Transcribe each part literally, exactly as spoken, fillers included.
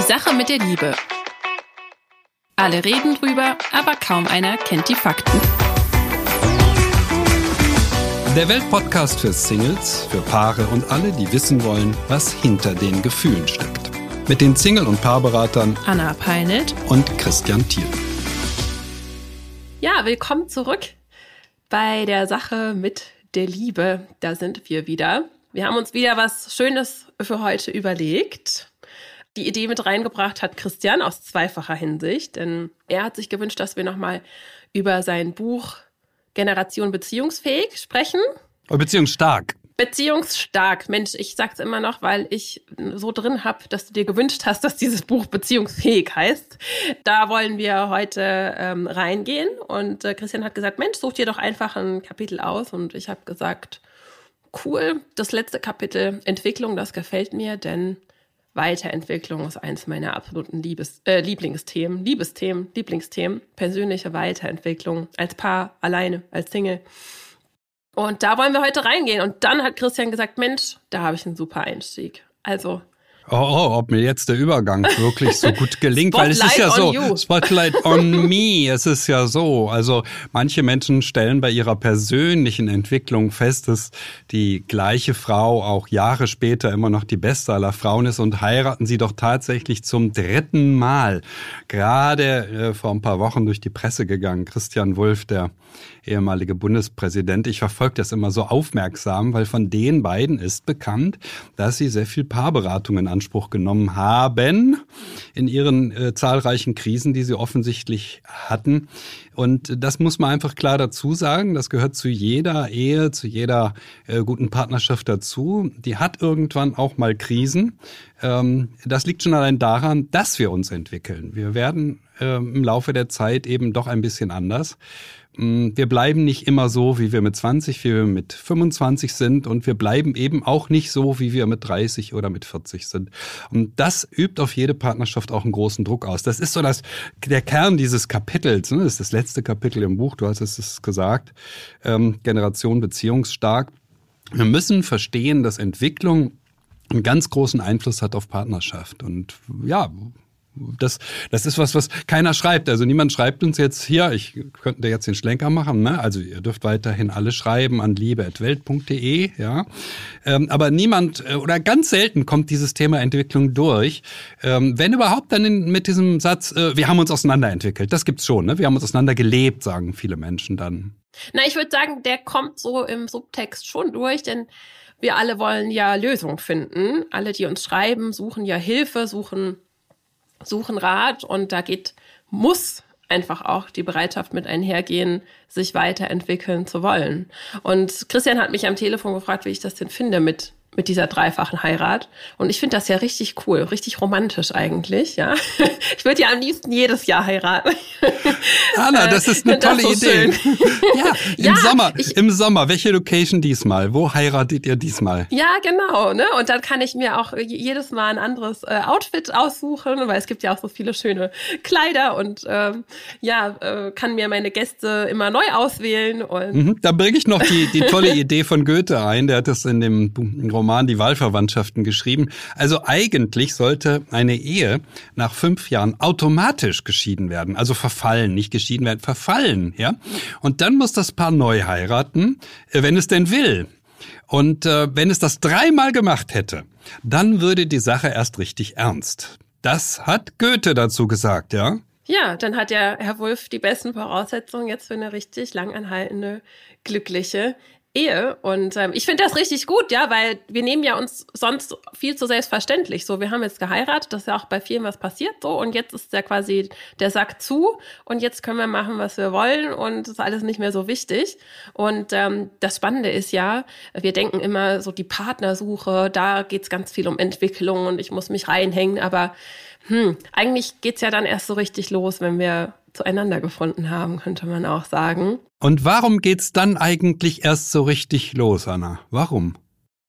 Sache mit der Liebe. Alle reden drüber, aber kaum einer kennt die Fakten. Der Weltpodcast für Singles, für Paare und alle, die wissen wollen, was hinter den Gefühlen steckt. Mit den Single- und Paarberatern Anna Peinelt und Christian Thiel. Ja, willkommen zurück bei der Sache mit der Liebe. Da sind wir wieder. Wir haben uns wieder was Schönes für heute überlegt. Die Idee mit reingebracht hat Christian aus zweifacher Hinsicht, denn er hat sich gewünscht, dass wir nochmal über sein Buch Generation Beziehungsfähig sprechen. Oh, beziehungsstark. Beziehungsstark. Mensch, ich sag's immer noch, weil ich so drin habe, dass du dir gewünscht hast, dass dieses Buch beziehungsfähig heißt. Da wollen wir heute ähm, reingehen. Und äh, Christian hat gesagt, Mensch, such dir doch einfach ein Kapitel aus. Und ich habe gesagt, cool, das letzte Kapitel Entwicklung, das gefällt mir, denn Weiterentwicklung ist eins meiner absoluten Liebes, äh, Lieblingsthemen, Liebesthemen, Lieblingsthemen, persönliche Weiterentwicklung, als Paar, alleine, als Single. Und da wollen wir heute reingehen. Und dann hat Christian gesagt, Mensch, da habe ich einen super Einstieg. Also Oh, oh, ob mir jetzt der Übergang wirklich so gut gelingt, weil es ist ja so, you. Spotlight on me, es ist ja so, also manche Menschen stellen bei ihrer persönlichen Entwicklung fest, dass die gleiche Frau auch Jahre später immer noch die beste aller Frauen ist und heiraten sie doch tatsächlich zum dritten Mal. Gerade äh, vor ein paar Wochen durch die Presse gegangen, Christian Wulff, der ehemalige Bundespräsident. Ich verfolge das immer so aufmerksam, weil von den beiden ist bekannt, dass sie sehr viel Paarberatung in Anspruch genommen haben in ihren äh, zahlreichen Krisen, die sie offensichtlich hatten. Und das muss man einfach klar dazu sagen. Das gehört zu jeder Ehe, zu jeder äh, guten Partnerschaft dazu. Die hat irgendwann auch mal Krisen. Ähm, das liegt schon allein daran, dass wir uns entwickeln. Wir werden äh, im Laufe der Zeit eben doch ein bisschen anders. Wir bleiben nicht immer so, wie wir mit zwanzig, wie wir mit fünfundzwanzig sind, und wir bleiben eben auch nicht so, wie wir mit dreißig oder mit vierzig sind. Und das übt auf jede Partnerschaft auch einen großen Druck aus. Das ist so das, der Kern dieses Kapitels, ne? Das ist das letzte Kapitel im Buch, du hast es gesagt, ähm, Generation Beziehungsstark. Wir müssen verstehen, dass Entwicklung einen ganz großen Einfluss hat auf Partnerschaft. Und ja, Das, das ist was, was keiner schreibt. Also niemand schreibt uns jetzt hier, ich könnte jetzt den Schlenker machen, ne? Also ihr dürft weiterhin alle schreiben an liebe at welt punkt de, ja. Ähm, aber niemand oder ganz selten kommt dieses Thema Entwicklung durch. Ähm, wenn überhaupt, dann in, mit diesem Satz, äh, wir haben uns auseinanderentwickelt. Das gibt's schon, ne? Wir haben uns auseinandergelebt, sagen viele Menschen dann. Na, ich würde sagen, der kommt so im Subtext schon durch, denn wir alle wollen ja Lösungen finden. Alle, die uns schreiben, suchen ja Hilfe, suchen suchen Rat, und da geht, muss einfach auch die Bereitschaft mit einhergehen, sich weiterentwickeln zu wollen. Und Christian hat mich am Telefon gefragt, wie ich das denn finde mit mit dieser dreifachen Heirat. Und ich finde das ja richtig cool, richtig romantisch eigentlich, ja. Ich würde ja am liebsten jedes Jahr heiraten. Anna, das ist eine tolle das so Idee. Ja, im ja, Sommer, ich, im Sommer. Welche Location diesmal? Wo heiratet ihr diesmal? Ja, genau, ne? Und dann kann ich mir auch jedes Mal ein anderes äh, Outfit aussuchen, weil es gibt ja auch so viele schöne Kleider, und ähm, ja, äh, kann mir meine Gäste immer neu auswählen. Und mhm, da bringe ich noch die, die tolle Idee von Goethe ein. Der hat das in dem Roman Die Wahlverwandtschaften geschrieben. Also eigentlich sollte eine Ehe nach fünf Jahren automatisch geschieden werden. Also verfallen, nicht geschieden werden, verfallen, ja. Und dann muss das Paar neu heiraten, wenn es denn will. Und äh, wenn es das dreimal gemacht hätte, dann würde die Sache erst richtig ernst. Das hat Goethe dazu gesagt, ja. Ja, dann hat ja Herr Wulff die besten Voraussetzungen jetzt für eine richtig langanhaltende, glückliche Ehe. Und ähm, ich finde das richtig gut, ja, weil wir nehmen ja uns sonst viel zu selbstverständlich. So, wir haben jetzt geheiratet, das ist ja auch bei vielen was passiert, so, und jetzt ist ja quasi der Sack zu, und jetzt können wir machen, was wir wollen, und ist alles nicht mehr so wichtig. Und ähm, das Spannende ist ja, wir denken immer so, die Partnersuche, da geht's ganz viel um Entwicklung und ich muss mich reinhängen, aber hm, eigentlich geht's ja dann erst so richtig los, wenn wir zueinander gefunden haben, könnte man auch sagen. Und warum geht's dann eigentlich erst so richtig los, Anna? Warum?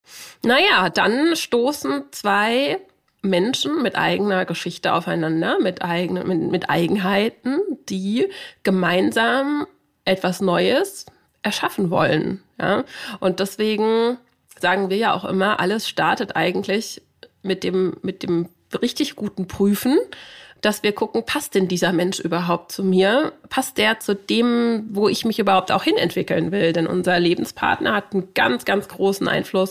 Naja, dann stoßen zwei Menschen mit eigener Geschichte aufeinander, mit, eigenen, mit, mit Eigenheiten, die gemeinsam etwas Neues erschaffen wollen. Ja? Und deswegen sagen wir ja auch immer, alles startet eigentlich mit dem, mit dem richtig guten Prüfen, dass wir gucken, passt denn dieser Mensch überhaupt zu mir? Passt der zu dem, wo ich mich überhaupt auch hinentwickeln will? Denn unser Lebenspartner hat einen ganz, ganz großen Einfluss,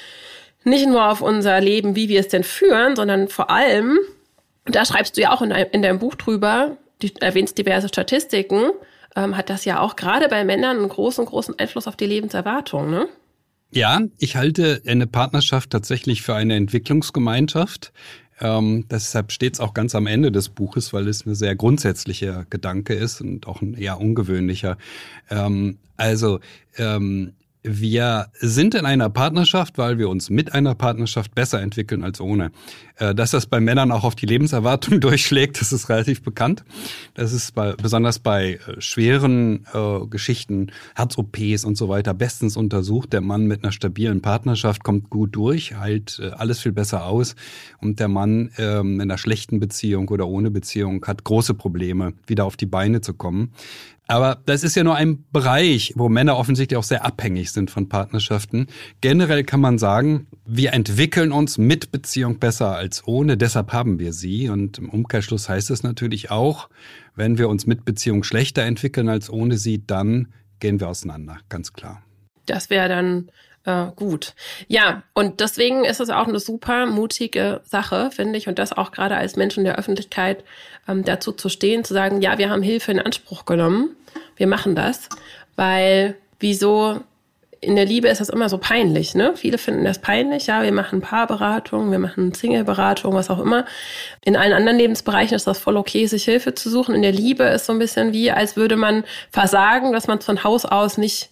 nicht nur auf unser Leben, wie wir es denn führen, sondern vor allem, da schreibst du ja auch in, dein, in deinem Buch drüber, du erwähnst diverse Statistiken, ähm, hat das ja auch gerade bei Männern einen großen, großen Einfluss auf die Lebenserwartung, ne? Ja, ich halte eine Partnerschaft tatsächlich für eine Entwicklungsgemeinschaft. Ähm, deshalb steht es auch ganz am Ende des Buches, weil es ein sehr grundsätzlicher Gedanke ist und auch ein eher ungewöhnlicher. Ähm, also ähm, wir sind in einer Partnerschaft, weil wir uns mit einer Partnerschaft besser entwickeln als ohne. Äh, dass das bei Männern auch auf die Lebenserwartung durchschlägt, das ist relativ bekannt. Das ist bei, besonders bei äh, schweren äh, Geschichten, Herz-O Ps und so weiter, bestens untersucht. Der Mann mit einer stabilen Partnerschaft kommt gut durch, heilt äh, alles viel besser aus. Und der Mann äh, in einer schlechten Beziehung oder ohne Beziehung hat große Probleme, wieder auf die Beine zu kommen. Aber das ist ja nur ein Bereich, wo Männer offensichtlich auch sehr abhängig sind von Partnerschaften. Generell kann man sagen, wir entwickeln uns mit Beziehung besser als ohne, deshalb haben wir sie. Und im Umkehrschluss heißt es natürlich auch, wenn wir uns mit Beziehung schlechter entwickeln als ohne sie, dann gehen wir auseinander, ganz klar. Das wäre dann äh, gut. Ja, und deswegen ist es auch eine super mutige Sache, finde ich, und das auch gerade als Menschen der Öffentlichkeit ähm, dazu zu stehen, zu sagen, ja, wir haben Hilfe in Anspruch genommen, wir machen das, weil wieso in der Liebe ist das immer so peinlich, ne? Viele finden das peinlich, ja, wir machen Paarberatung, wir machen Single-Beratung, was auch immer. In allen anderen Lebensbereichen ist das voll okay, sich Hilfe zu suchen. In der Liebe ist so ein bisschen wie, als würde man versagen, dass man von Haus aus nicht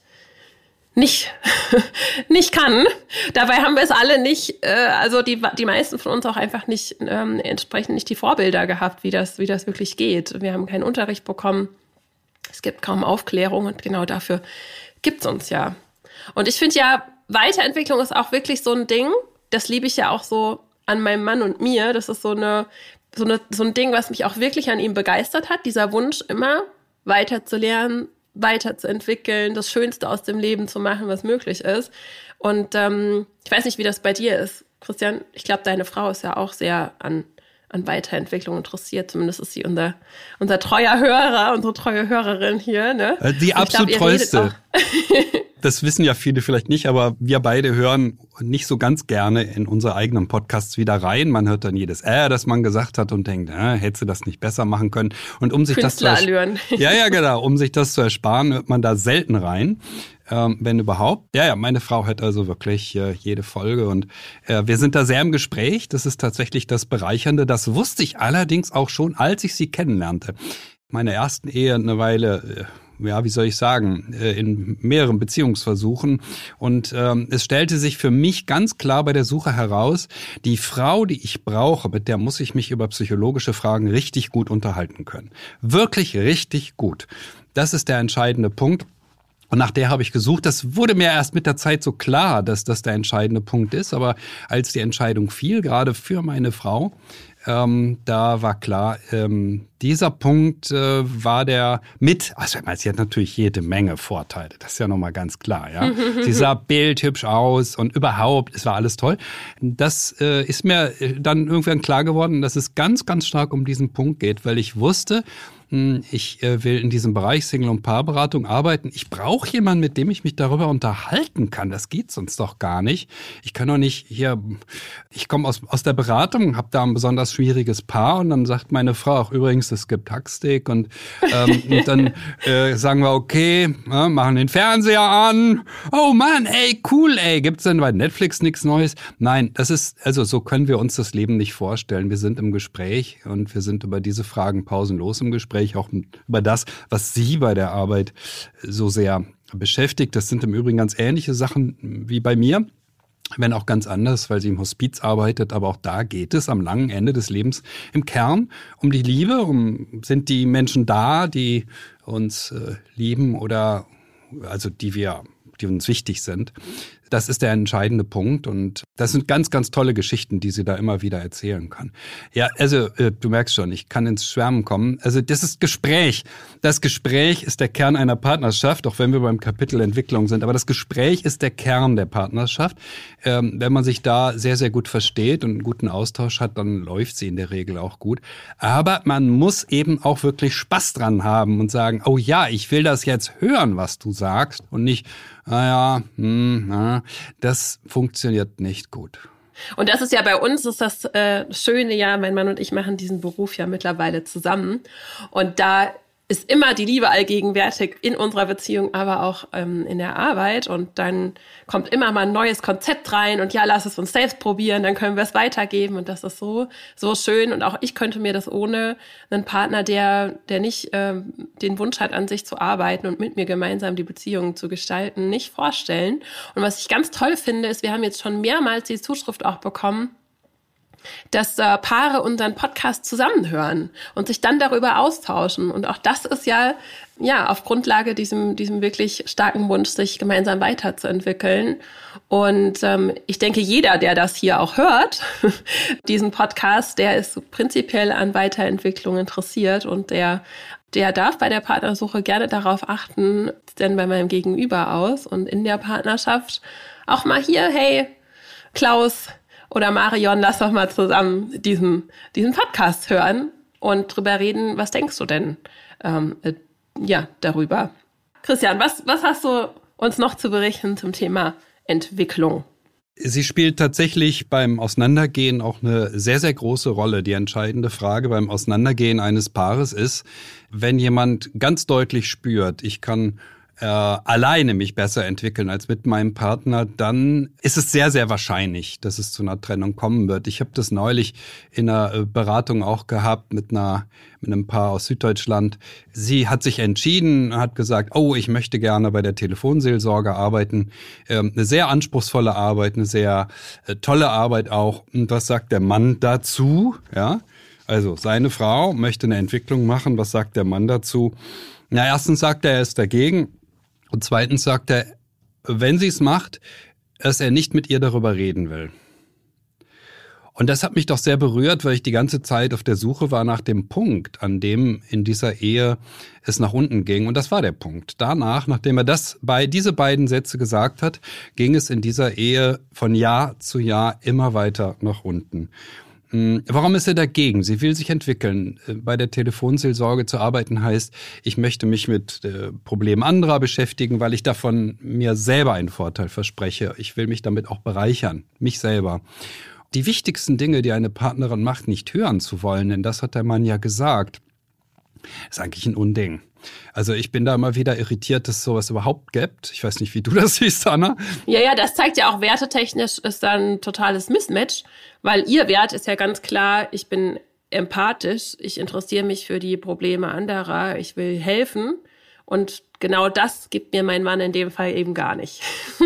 nicht nicht kann. Dabei haben wir es alle nicht, äh, also die die meisten von uns auch einfach nicht ähm, entsprechend nicht die Vorbilder gehabt, wie das wie das wirklich geht. Wir haben keinen Unterricht bekommen. Es gibt kaum Aufklärung und genau dafür gibt's uns ja. Und ich finde ja, Weiterentwicklung ist auch wirklich so ein Ding, das liebe ich ja auch so an meinem Mann und mir. Das ist so eine so eine so ein Ding, was mich auch wirklich an ihm begeistert hat, dieser Wunsch immer weiter zu lernen, weiterzuentwickeln, das Schönste aus dem Leben zu machen, was möglich ist. Und ähm, ich weiß nicht, wie das bei dir ist, Christian. Ich glaube, deine Frau ist ja auch sehr an, an Weiterentwicklung interessiert. Zumindest ist sie unser, unser treuer Hörer, unsere treue Hörerin hier. Ne? Die absolut treueste. Das wissen ja viele vielleicht nicht, aber wir beide hören nicht so ganz gerne in unsere eigenen Podcasts wieder rein. Man hört dann jedes Äh, das man gesagt hat und denkt, äh, hätte sie das nicht besser machen können. Und um sich das zu ersparen, ja, ja, genau, um sich das zu ersparen, hört man da selten rein, ähm, wenn überhaupt. Ja, ja, meine Frau hört also wirklich äh, jede Folge und äh, wir sind da sehr im Gespräch. Das ist tatsächlich das Bereichernde. Das wusste ich allerdings auch schon, als ich sie kennenlernte. Meine ersten Ehe eine Weile, äh, ja, wie soll ich sagen, in mehreren Beziehungsversuchen. Und ähm, es stellte sich für mich ganz klar bei der Suche heraus, die Frau, die ich brauche, mit der muss ich mich über psychologische Fragen richtig gut unterhalten können. Wirklich richtig gut. Das ist der entscheidende Punkt. Und nach der habe ich gesucht. Das wurde mir erst mit der Zeit so klar, dass das der entscheidende Punkt ist. Aber als die Entscheidung fiel, gerade für meine Frau, Ähm, da war klar, ähm, dieser Punkt äh, war der mit, also sie hat natürlich jede Menge Vorteile, das ist ja nochmal ganz klar, ja. Sie sah bildhübsch aus und überhaupt, es war alles toll. Das äh, ist mir dann irgendwann klar geworden, dass es ganz, ganz stark um diesen Punkt geht, weil ich wusste, ich will in diesem Bereich Single- und Paarberatung arbeiten. Ich brauche jemanden, mit dem ich mich darüber unterhalten kann. Das geht sonst doch gar nicht. Ich kann doch nicht hier, ich komme aus, aus der Beratung, habe da ein besonders schwieriges Paar und dann sagt meine Frau auch übrigens, es gibt Hacksteak und, ähm, und dann äh, sagen wir, okay, äh, machen den Fernseher an. Oh Mann, ey, cool, ey, gibt's denn bei Netflix nichts Neues? Nein, das ist, also so können wir uns das Leben nicht vorstellen. Wir sind im Gespräch und wir sind über diese Fragen pausenlos im Gespräch. Auch über das, was Sie bei der Arbeit so sehr beschäftigt. Das sind im Übrigen ganz ähnliche Sachen wie bei mir, wenn auch ganz anders, weil sie im Hospiz arbeitet. Aber auch da geht es am langen Ende des Lebens im Kern um die Liebe. Um, sind die Menschen da, die uns äh, lieben oder also die wir die uns wichtig sind. Das ist der entscheidende Punkt und das sind ganz, ganz tolle Geschichten, die sie da immer wieder erzählen kann. Ja, also äh, du merkst schon, ich kann ins Schwärmen kommen. Also das ist Gespräch. Das Gespräch ist der Kern einer Partnerschaft, auch wenn wir beim Kapitel Entwicklung sind. Aber das Gespräch ist der Kern der Partnerschaft. Ähm, wenn man sich da sehr, sehr gut versteht und einen guten Austausch hat, dann läuft sie in der Regel auch gut. Aber man muss eben auch wirklich Spaß dran haben und sagen, oh ja, ich will das jetzt hören, was du sagst und nicht, naja, hm, na, das funktioniert nicht gut. Und das ist ja bei uns, ist das äh, Schöne ja, mein Mann und ich machen diesen Beruf ja mittlerweile zusammen. Und da ist immer die Liebe allgegenwärtig in unserer Beziehung, aber auch ähm, in der Arbeit. Und dann kommt immer mal ein neues Konzept rein und ja, lass es uns selbst probieren, dann können wir es weitergeben. Und das ist so so schön. Und auch ich könnte mir das ohne einen Partner, der der nicht ähm, den Wunsch hat, an sich zu arbeiten und mit mir gemeinsam die Beziehung zu gestalten, nicht vorstellen. Und was ich ganz toll finde, ist, wir haben jetzt schon mehrmals die Zuschrift auch bekommen, dass äh, Paare unseren Podcast zusammenhören und sich dann darüber austauschen. Und auch das ist ja, ja auf Grundlage diesem, diesem wirklich starken Wunsch, sich gemeinsam weiterzuentwickeln. Und ähm, ich denke, jeder, der das hier auch hört, diesen Podcast, der ist prinzipiell an Weiterentwicklung interessiert und der Der darf bei der Partnersuche gerne darauf achten, denn bei meinem Gegenüber aus und in der Partnerschaft auch mal hier, hey, Klaus oder Marion, lass doch mal zusammen diesen, diesen Podcast hören und drüber reden, was denkst du denn ähm, äh, ja, darüber? Christian, was, was hast du uns noch zu berichten zum Thema Entwicklung? Sie spielt tatsächlich beim Auseinandergehen auch eine sehr, sehr große Rolle. Die entscheidende Frage beim Auseinandergehen eines Paares ist, wenn jemand ganz deutlich spürt, ich kann äh, alleine mich besser entwickeln als mit meinem Partner, dann ist es sehr, sehr wahrscheinlich, dass es zu einer Trennung kommen wird. Ich habe das neulich in einer Beratung auch gehabt mit einer mit einem Paar aus Süddeutschland. Sie hat sich entschieden, hat gesagt, oh, ich möchte gerne bei der Telefonseelsorge arbeiten. Ähm, eine sehr anspruchsvolle Arbeit, eine sehr äh, tolle Arbeit auch. Und was sagt der Mann dazu? Ja, also seine Frau möchte eine Entwicklung machen. Was sagt der Mann dazu? Na, erstens sagt er, er ist dagegen. Und zweitens sagt er, wenn sie es macht, dass er nicht mit ihr darüber reden will. Und das hat mich doch sehr berührt, weil ich die ganze Zeit auf der Suche war nach dem Punkt, an dem in dieser Ehe es nach unten ging. Und das war der Punkt. Danach, nachdem er das bei diese beiden Sätze gesagt hat, ging es in dieser Ehe von Jahr zu Jahr immer weiter nach unten. Warum ist er dagegen? Sie will sich entwickeln. Bei der Telefonseelsorge zu arbeiten heißt, ich möchte mich mit äh, Problemen anderer beschäftigen, weil ich davon mir selber einen Vorteil verspreche. Ich will mich damit auch bereichern, mich selber. Die wichtigsten Dinge, die eine Partnerin macht, nicht hören zu wollen, denn das hat der Mann ja gesagt, ist eigentlich ein Unding. Also ich bin da immer wieder irritiert, dass es sowas überhaupt gibt. Ich weiß nicht, wie du das siehst, Anna. Ja, ja, das zeigt ja auch, wertetechnisch ist da ein totales Mismatch, weil ihr Wert ist ja ganz klar, ich bin empathisch, ich interessiere mich für die Probleme anderer, ich will helfen. Und genau das gibt mir mein Mann in dem Fall eben gar nicht.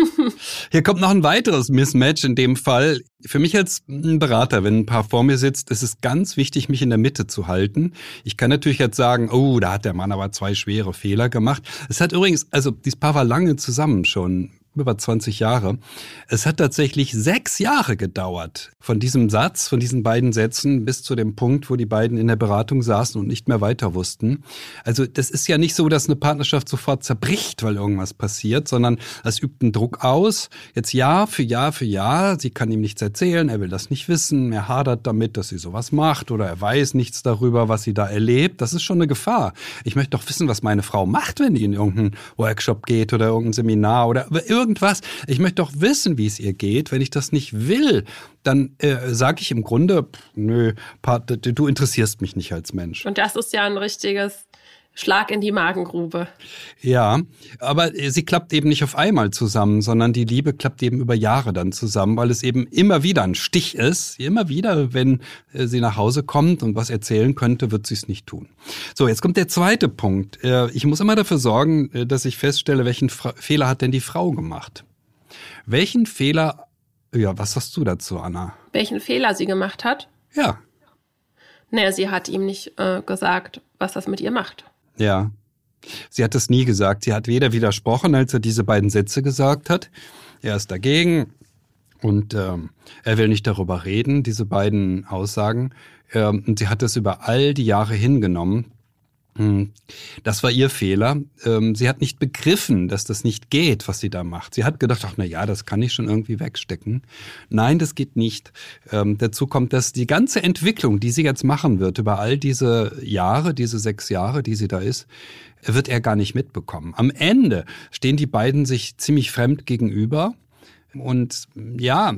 Hier kommt noch ein weiteres Mismatch in dem Fall. Für mich als Berater, wenn ein Paar vor mir sitzt, ist es ganz wichtig, mich in der Mitte zu halten. Ich kann natürlich jetzt sagen, oh, da hat der Mann aber zwei schwere Fehler gemacht. Es hat übrigens, also dieses Paar war lange zusammen schon, über zwanzig Jahre. Es hat tatsächlich sechs Jahre gedauert von diesem Satz, von diesen beiden Sätzen bis zu dem Punkt, wo die beiden in der Beratung saßen und nicht mehr weiter wussten. Also das ist ja nicht so, dass eine Partnerschaft sofort zerbricht, weil irgendwas passiert, sondern es übt einen Druck aus. Jetzt Jahr für Jahr für Jahr. Sie kann ihm nichts erzählen, er will das nicht wissen. Er hadert damit, dass sie sowas macht oder er weiß nichts darüber, was sie da erlebt. Das ist schon eine Gefahr. Ich möchte doch wissen, was meine Frau macht, wenn die in irgendeinen Workshop geht oder irgendein Seminar oder irgendwas. Ich möchte doch wissen, wie es ihr geht. Wenn ich das nicht will, dann äh, sage ich im Grunde, pff, nö, du interessierst mich nicht als Mensch. Und das ist ja ein richtiges Schlag in die Magengrube. Ja, aber sie klappt eben nicht auf einmal zusammen, sondern die Liebe klappt eben über Jahre dann zusammen, weil es eben immer wieder ein Stich ist. Immer wieder, wenn äh, sie nach Hause kommt und was erzählen könnte, wird sie es nicht tun. So, jetzt kommt der zweite Punkt. Äh, ich muss immer dafür sorgen, äh, dass ich feststelle, welchen Fra- Fehler hat denn die Frau gemacht? Welchen Fehler, ja, was sagst du dazu, Anna? Welchen Fehler sie gemacht hat? Ja. Naja, sie hat ihm nicht äh, gesagt, was das mit ihr macht. Ja, sie hat es nie gesagt. Sie hat weder widersprochen, als er diese beiden Sätze gesagt hat. er ist dagegen und ähm, er will nicht darüber reden, diese beiden Aussagen. Ähm, und sie hat das über all die Jahre hingenommen. Das war ihr Fehler. Sie hat nicht begriffen, dass das nicht geht, was sie da macht. Sie hat gedacht, ach na ja, das kann ich schon irgendwie wegstecken. Nein, das geht nicht. Ähm, dazu kommt, dass die ganze Entwicklung, die sie jetzt machen wird, über all diese Jahre, diese sechs Jahre, die sie da ist, wird er gar nicht mitbekommen. Am Ende stehen die beiden sich ziemlich fremd gegenüber und ja,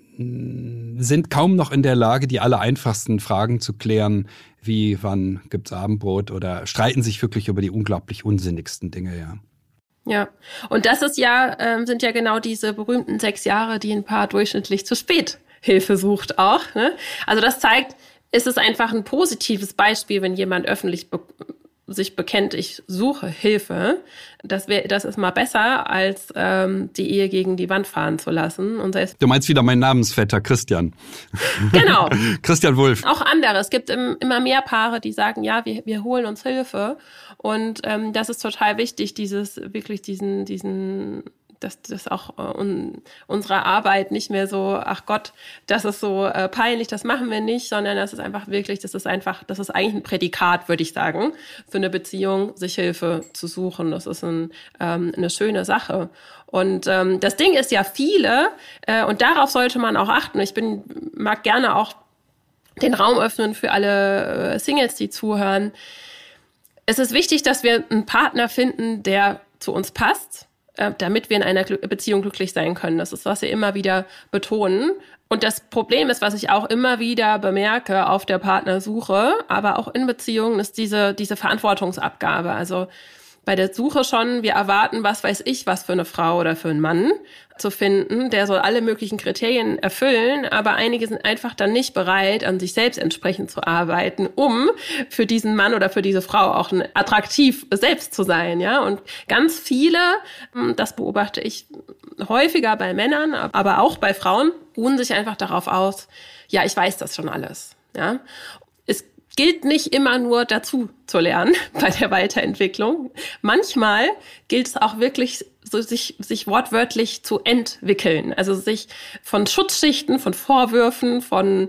sind kaum noch in der Lage, die aller einfachsten Fragen zu klären, wie, wann gibt's Abendbrot, oder streiten sich wirklich über die unglaublich unsinnigsten Dinge, ja. Ja, und das ist ja, ähm, sind ja genau diese berühmten sechs Jahre, die ein Paar durchschnittlich zu spät Hilfe sucht auch, ne? Also das zeigt, ist es einfach ein positives Beispiel, wenn jemand öffentlich be- sich bekennt, ich suche Hilfe. Das wäre, das ist mal besser, als ähm, die Ehe gegen die Wand fahren zu lassen. Und selbst du meinst wieder meinen Namensvetter, Christian. Genau. Christian Wulff. Auch andere. Es gibt im, immer mehr Paare, die sagen, ja, wir, wir holen uns Hilfe. Und ähm, das ist total wichtig, dieses, wirklich diesen, diesen, dass das auch äh, un, unsere Arbeit nicht mehr so, ach Gott, das ist so äh, peinlich, das machen wir nicht, sondern das ist einfach wirklich, das ist einfach, das ist eigentlich ein Prädikat, würde ich sagen, für eine Beziehung, sich Hilfe zu suchen. Das ist ein, ähm, eine schöne Sache. Und ähm, das Ding ist ja viele, äh, und darauf sollte man auch achten. Ich bin, mag gerne auch den Raum öffnen für alle äh, Singles, die zuhören. Es ist wichtig, dass wir einen Partner finden, der zu uns passt, damit wir in einer Beziehung glücklich sein können. Das ist, was wir immer wieder betonen. Und das Problem ist, was ich auch immer wieder bemerke auf der Partnersuche, aber auch in Beziehungen, ist diese, diese Verantwortungsabgabe. Also bei der Suche schon, wir erwarten, was weiß ich, was für eine Frau oder für einen Mann zu finden. Der soll alle möglichen Kriterien erfüllen, aber einige sind einfach dann nicht bereit, an sich selbst entsprechend zu arbeiten, um für diesen Mann oder für diese Frau auch attraktiv selbst zu sein, ja. Und ganz viele, das beobachte ich häufiger bei Männern, aber auch bei Frauen, ruhen sich einfach darauf aus, ja, ich weiß das schon alles, ja. Es gilt nicht immer nur dazu zu lernen bei der Weiterentwicklung. Manchmal gilt es auch wirklich, so sich, sich wortwörtlich zu entwickeln. Also sich von Schutzschichten, von Vorwürfen, von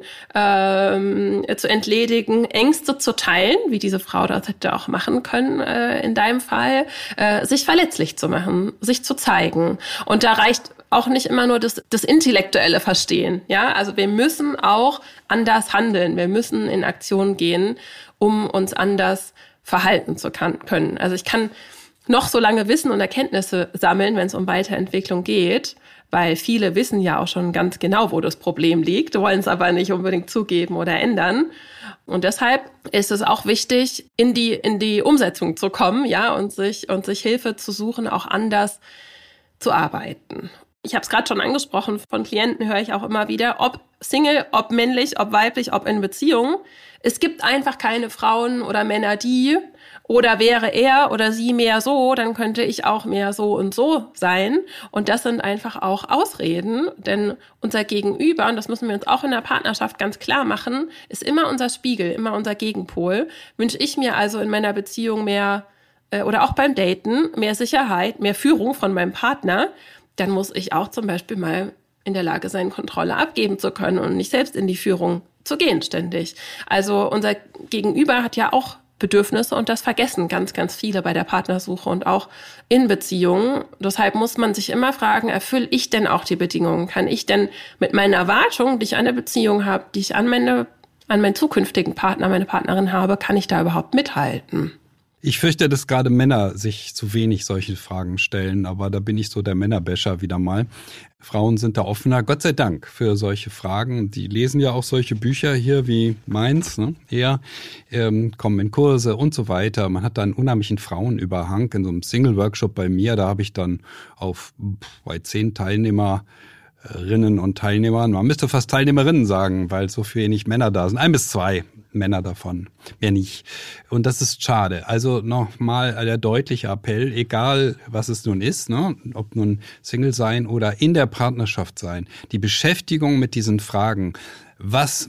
ähm, zu entledigen, Ängste zu teilen, wie diese Frau das hätte auch machen können äh, in deinem Fall, äh, sich verletzlich zu machen, sich zu zeigen. Und da reicht auch nicht immer nur das, das intellektuelle Verstehen. Ja, also wir müssen auch anders handeln. Wir müssen in Aktion gehen, um uns anders verhalten zu kann, können. Also ich kann noch so lange Wissen und Erkenntnisse sammeln, wenn es um Weiterentwicklung geht, weil viele wissen ja auch schon ganz genau, wo das Problem liegt, wollen es aber nicht unbedingt zugeben oder ändern. Und deshalb ist es auch wichtig, in die, in die Umsetzung zu kommen, ja, und sich, und sich Hilfe zu suchen, auch anders zu arbeiten. Ich habe es gerade schon angesprochen, von Klienten höre ich auch immer wieder, ob Single, ob männlich, ob weiblich, ob in Beziehung. Es gibt einfach keine Frauen oder Männer, die, oder wäre er oder sie mehr so, dann könnte ich auch mehr so und so sein. Und das sind einfach auch Ausreden, denn unser Gegenüber, und das müssen wir uns auch in der Partnerschaft ganz klar machen, ist immer unser Spiegel, immer unser Gegenpol. Wünsche ich mir also in meiner Beziehung mehr, äh, oder auch beim Daten, mehr Sicherheit, mehr Führung von meinem Partner, dann muss ich auch zum Beispiel mal in der Lage sein, Kontrolle abgeben zu können und nicht selbst in die Führung zu gehen ständig. Also unser Gegenüber hat ja auch Bedürfnisse und das vergessen ganz, ganz viele bei der Partnersuche und auch in Beziehungen. Deshalb muss man sich immer fragen, erfülle ich denn auch die Bedingungen? Kann ich denn mit meinen Erwartungen, die ich an der Beziehung habe, die ich an meine, an meinen zukünftigen Partner, meine Partnerin habe, kann ich da überhaupt mithalten? Ich fürchte, dass gerade Männer sich zu wenig solche Fragen stellen, aber da bin ich so der Männerbäscher wieder mal. Frauen sind da offener, Gott sei Dank, für solche Fragen. Die lesen ja auch solche Bücher hier wie meins, ne? Eher, ähm, kommen in Kurse und so weiter. Man hat da einen unheimlichen Frauenüberhang in so einem Single-Workshop bei mir. Da habe ich dann auf bei zehn Teilnehmerinnen und Teilnehmern, man müsste fast Teilnehmerinnen sagen, weil so wenig Männer da sind. Ein bis zwei Männer davon, mehr nicht. Und das ist schade. Also nochmal der deutliche Appell, egal was es nun ist, ne, ob nun Single sein oder in der Partnerschaft sein, die Beschäftigung mit diesen Fragen, was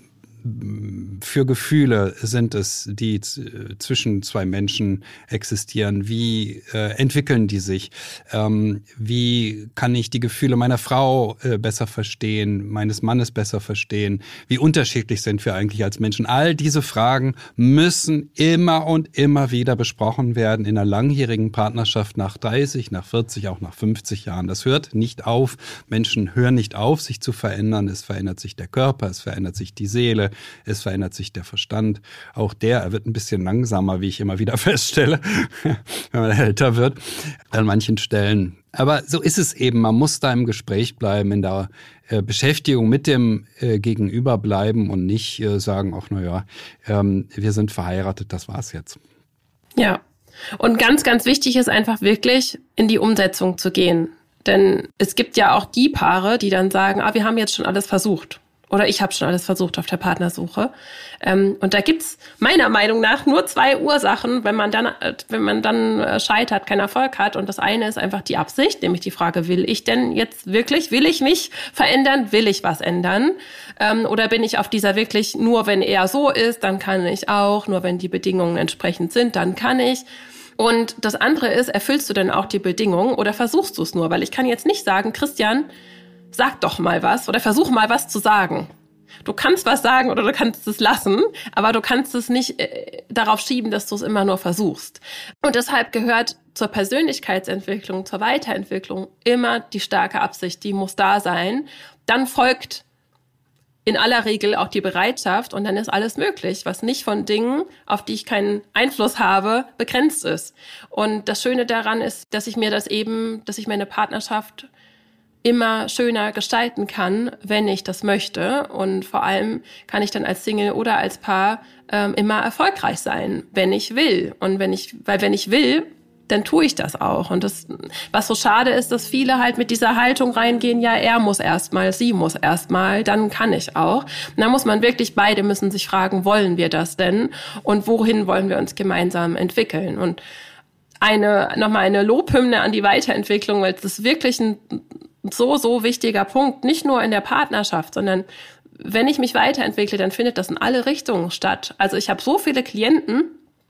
für Gefühle sind es, die z- zwischen zwei Menschen existieren? Wie äh, entwickeln die sich? Ähm, wie kann ich die Gefühle meiner Frau äh, besser verstehen, meines Mannes besser verstehen? Wie unterschiedlich sind wir eigentlich als Menschen? All diese Fragen müssen immer und immer wieder besprochen werden in einer langjährigen Partnerschaft nach dreißig, nach vierzig, auch nach fünfzig Jahren. Das hört nicht auf. Menschen hören nicht auf, sich zu verändern. Es verändert sich der Körper, es verändert sich die Seele, es verändert sich der Verstand. Auch der, er wird ein bisschen langsamer, wie ich immer wieder feststelle, wenn man älter wird, an manchen Stellen. Aber so ist es eben. Man muss da im Gespräch bleiben, in der äh, Beschäftigung mit dem äh, Gegenüber bleiben und nicht äh, sagen, ach na ja, ähm, wir sind verheiratet, das war's jetzt. Ja, und ganz, ganz wichtig ist einfach wirklich, in die Umsetzung zu gehen. Denn es gibt ja auch die Paare, die dann sagen, ah, wir haben jetzt schon alles versucht. Oder ich habe schon alles versucht auf der Partnersuche. Ähm, und da gibt's meiner Meinung nach nur zwei Ursachen, wenn man dann, wenn man dann scheitert, keinen Erfolg hat. Und das eine ist einfach die Absicht, nämlich die Frage, will ich denn jetzt wirklich, will ich mich verändern, will ich was ändern? Ähm, oder bin ich auf dieser wirklich, nur wenn er so ist, dann kann ich auch, nur wenn die Bedingungen entsprechend sind, dann kann ich. Und das andere ist, erfüllst du denn auch die Bedingungen oder versuchst du es nur? Weil ich kann jetzt nicht sagen, Christian, sag doch mal was oder versuch mal was zu sagen. Du kannst was sagen oder du kannst es lassen, aber du kannst es nicht äh, darauf schieben, dass du es immer nur versuchst. Und deshalb gehört zur Persönlichkeitsentwicklung, zur Weiterentwicklung immer die starke Absicht, die muss da sein. Dann folgt in aller Regel auch die Bereitschaft und dann ist alles möglich, was nicht von Dingen, auf die ich keinen Einfluss habe, begrenzt ist. Und das Schöne daran ist, dass ich mir das eben, dass ich meine Partnerschaft immer schöner gestalten kann, wenn ich das möchte. Und vor allem kann ich dann als Single oder als Paar ähm, immer erfolgreich sein, wenn ich will. Und wenn ich, weil wenn ich will, dann tue ich das auch. Und das, was so schade ist, dass viele halt mit dieser Haltung reingehen, ja, er muss erstmal, sie muss erstmal, dann kann ich auch. Und da muss man wirklich, beide müssen sich fragen, wollen wir das denn? Und wohin wollen wir uns gemeinsam entwickeln? Und eine, nochmal eine Lobhymne an die Weiterentwicklung, weil es ist wirklich ein so, so wichtiger Punkt, nicht nur in der Partnerschaft, sondern wenn ich mich weiterentwickle, dann findet das in alle Richtungen statt. Also ich habe so viele Klienten,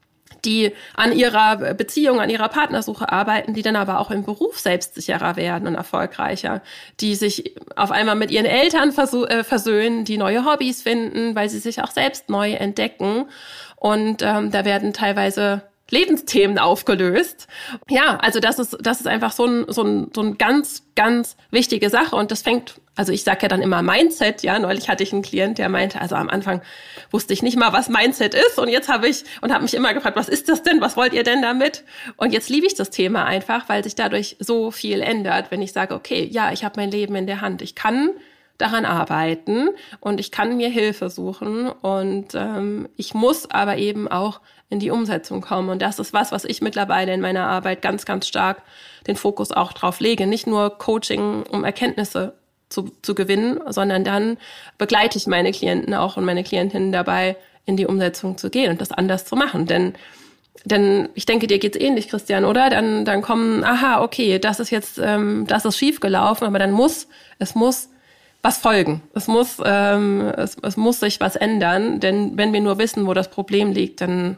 die an ihrer Beziehung, an ihrer Partnersuche arbeiten, die dann aber auch im Beruf selbstsicherer werden und erfolgreicher, die sich auf einmal mit ihren Eltern versu- äh, versöhnen, die neue Hobbys finden, weil sie sich auch selbst neu entdecken. Und ähm, da werden teilweise Lebensthemen aufgelöst. Ja, also das ist das ist einfach so ein so ein so ein ganz ganz wichtige Sache und das fängt, also ich sage ja dann immer Mindset, ja, neulich hatte ich einen Klient, der meinte, also am Anfang wusste ich nicht mal, was Mindset ist und jetzt habe ich und habe mich immer gefragt, was ist das denn? Was wollt ihr denn damit? Und jetzt liebe ich das Thema einfach, weil sich dadurch so viel ändert, wenn ich sage, okay, ja, ich habe mein Leben in der Hand. Ich kann daran arbeiten und ich kann mir Hilfe suchen und ähm, ich muss aber eben auch in die Umsetzung kommen. Und das ist was, was ich mittlerweile in meiner Arbeit ganz, ganz stark den Fokus auch drauf lege. Nicht nur Coaching, um Erkenntnisse zu, zu gewinnen, sondern dann begleite ich meine Klienten auch und meine Klientinnen dabei, in die Umsetzung zu gehen und das anders zu machen. Denn Denn ich denke, dir geht's ähnlich, Christian, oder? Dann, dann kommen, aha, okay, das ist jetzt, ähm, das ist schief gelaufen, aber dann muss, es muss was folgen. Es muss, ähm, es, es muss sich was ändern, denn wenn wir nur wissen, wo das Problem liegt, dann,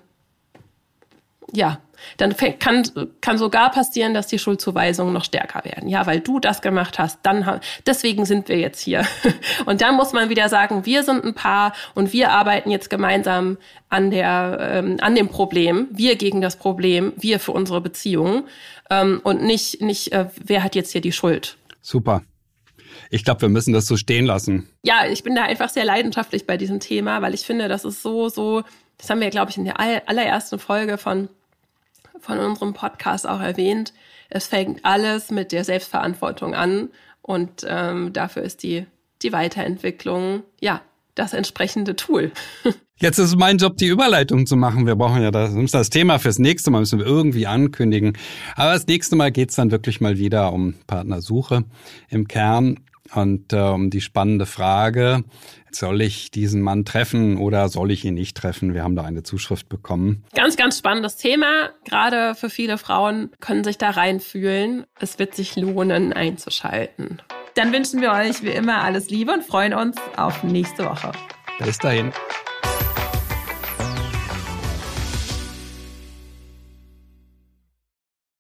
ja, dann kann, kann sogar passieren, dass die Schuldzuweisungen noch stärker werden. Ja, weil du das gemacht hast, dann, deswegen sind wir jetzt hier. Und dann muss man wieder sagen, wir sind ein Paar und wir arbeiten jetzt gemeinsam an der, ähm, an dem Problem. Wir gegen das Problem, wir für unsere Beziehung, ähm, und nicht, nicht, äh, wer hat jetzt hier die Schuld. Super. Ich glaube, wir müssen das so stehen lassen. Ja, ich bin da einfach sehr leidenschaftlich bei diesem Thema, weil ich finde, das ist so, so, das haben wir, glaube ich, in der allerersten Folge von, von unserem Podcast auch erwähnt. Es fängt alles mit der Selbstverantwortung an und ähm, dafür ist die, die Weiterentwicklung, ja, das entsprechende Tool. Jetzt ist es mein Job, die Überleitung zu machen. Wir brauchen ja das, das Thema fürs nächste Mal, müssen wir irgendwie ankündigen. Aber das nächste Mal geht's dann wirklich mal wieder um Partnersuche im Kern. Und äh, um die spannende Frage, soll ich diesen Mann treffen oder soll ich ihn nicht treffen? Wir haben da eine Zuschrift bekommen. Ganz, ganz spannendes Thema. Gerade für viele Frauen können sich da reinfühlen. Es wird sich lohnen, einzuschalten. Dann wünschen wir euch wie immer alles Liebe und freuen uns auf nächste Woche. Bis dahin.